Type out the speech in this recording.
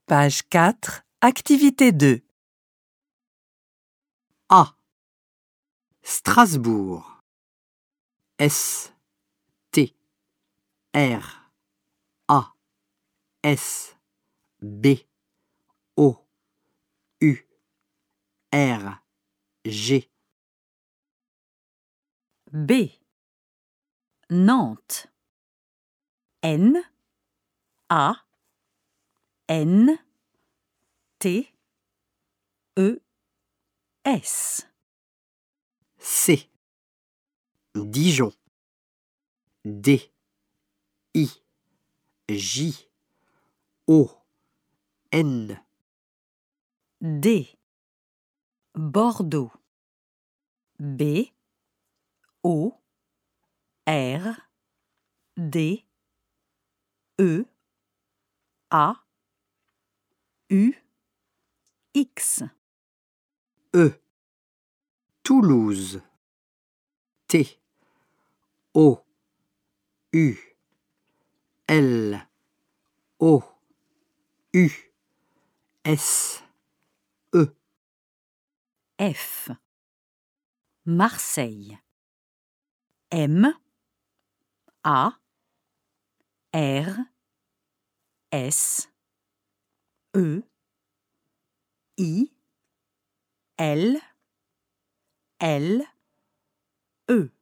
Page 4, Activité 2. A. Strasbourg. S. T. R. A. S. B. O. U. R. G. B. Nantes. N. A. N. T. E. S. C. Dijon. D. I. J. O. N. D. Bordeaux. B. O. R. D. E. A. U. X. E. Toulouse. T. O. U. L. O. U. S. E. F. Marseille. M. A. R. S. E. I. L. L. E.